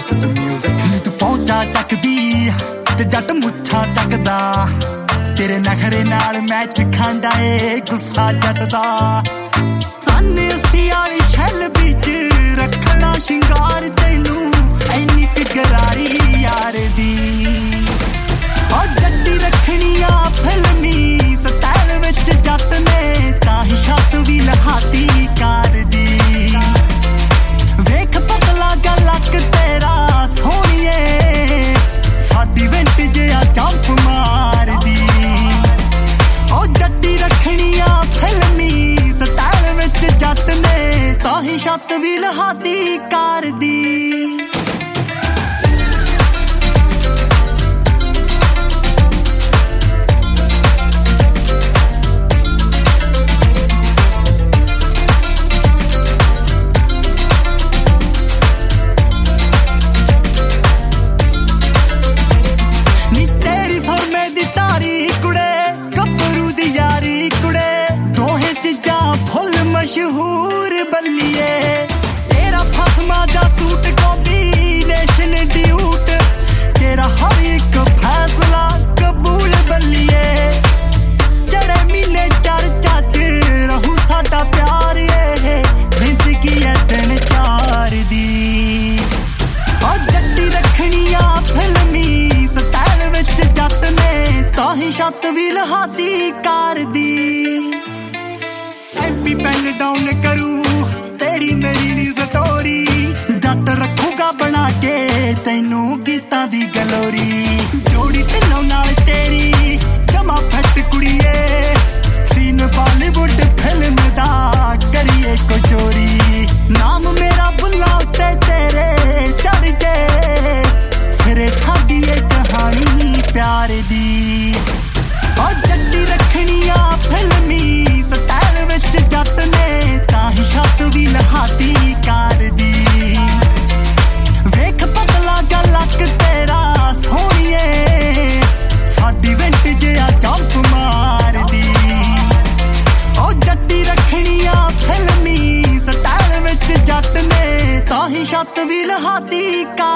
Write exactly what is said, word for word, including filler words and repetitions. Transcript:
listen to music. ਨੀ ਤੂੰ ਪਹੁੰਚਾ ਚੱਕਦੀ ਤੇ ਜੱਟ ਮੁੱਛਾਂ ਚੱਕਦਾ, ਤੇਰੇ ਨਖਰੇ ਨਾਲ ਮੈਚ ਖਾਂਦਾ ਏ ਗੁੱਸਾ ਜੱਟ ਦਾ। ਸਾਨੇ ਅਸੀਂ ਵਾਲੀ ਛੱਲ ਵਿੱਚ ਰੱਖਣਾ ਸ਼ਿੰਗਾਰ, ਤੈਨੂੰ ਐਨੀ ਪਿਗਰਾਰੀ ਯਾਰ ਦੀ। ਉਹ ਜੱਟੀ ਰੱਖਣੀਆਂ ਫਿਲਮੀ ਸਟਾਈਲ ਵਿੱਚ ਜੱਟ ਨੇ, ਤਾਂ ਹੀ ਛੱਤ ਵੀ ਲਹਾਤੀ ਕਾਰ ਦੀ। ਵੇਖ ਪਤਲਾ ਜਾ ਲੱਕ ਤੇਰਾ ਸੋਹਣੀਏ, ਸਾਡੀ ਵਿੰਟੇਜ ਆ ਜੰਪ ਮਾਰਦੀ। ਉਹ ਜੱਟੀ ਰੱਖਣੀਆਂ ਫਿਲਮੀ ਸਟਾਈਲ ਵਿੱਚ ਜੱਟ ਨੇ, ਤਾਂ ਹੀ ਛੱਤ ਵੀ ਲਹਾਤੀ ਕਾਰ ਦੀ। ਮਸ਼ਹੂਰ ਬੱਲੀਏ ਤੇਰਾ ਫਸਮਾ ਜਾ ਸੂਟ ਕੰਬੀਨੇਸ਼ਨ ਡਿਊਟ, ਤੇਰਾ ਹਰ ਇੱਕ ਫੈਸਲਾ ਕਬੂਲ ਬੱਲੀਏ। ਜਿਹੜੇ ਮਹੀਨੇ ਚਰਚਾ ਚ ਰਹੂ ਸਾਡਾ ਪਿਆਰ, ਇਹ ਜ਼ਿੰਦਗੀ ਐ ਦਿਨ ਚਾਰ ਦੀ। ਉਹ ਜੱਟੀ ਰੱਖਣੀਆਂ ਫਿਲਮੀ ਸਟਾਈਲ ਵਿੱਚ ਜੱਟ ਨੇ, ਤਾਂ ਹੀ ਛੱਤ ਵੀ ਲਹਾਤੀ ਕਾਰ ਦੀ। ਐਮਪੀ ਪੈਨ ਡਾਊਨ ਕਰੂ ਤੇਰੀ ਮੇਰੀ ਨੀ ਸਟੋਰੀ, ਜੱਟ ਰੱਖੂਗਾ ਬਣਾ ਕੇ ਤੈਨੂੰ ਗੀਤਾਂ ਦੀ ਗਲੋਰੀ। ਜੋੜੀ ਢਿੱਲੋਂ ਨਾਲ ਤੇਰੀ ਜਮਾ ਫੱਟ ਕੁੜੀਏ, ਸੀਨ ਬਾਲੀਵੁੱਡ ਫਿਲਮ ਦਾ ਕਰੀਏ ਕੋਈ ਚੋਰੀ। ਨਾਮ ਮੇਰਾ ਬੁੱਲਾ ਉੱਤੇ ਤੇਰੇ ਚੜ ਜੇ, ਸਿਰੇ ਸਾਡੀ ਇਹ ਕਹਾਣੀ ਪਿਆਰ ਦੀ। ਉਹ ਜੱਟੀ ਰੱਖਣੀਆਂ ਫਿਲਮੀ ਸਟਾਈਲ ਵਿੱਚ ਜੱਟ ਨੇ, ਤਾਂ ਹੀ ਛੱਤ ਵੀ ਲਹਾਤੀ ਕਾਰ ਦੀ। ਵੇਖ ਪਤਲਾ ਜਾ ਲੱਕ ਤੇਰਾ ਸੋਹਣੀਏ, ਸਾਡੀ ਵਿੰਟੇਜ ਆ ਜੰਪ ਮਾਰਦੀ। ਉਹ ਜੱਟੀ ਰੱਖਣੀਆਂ ਫਿਲਮੀ ਸਟਾਈਲ ਵਿੱਚ ਜੱਟ ਨੇ, ਤਾਂ ਹੀ ਛੱਤ ਵੀ ਲਹਾਤੀ ਕਾਰ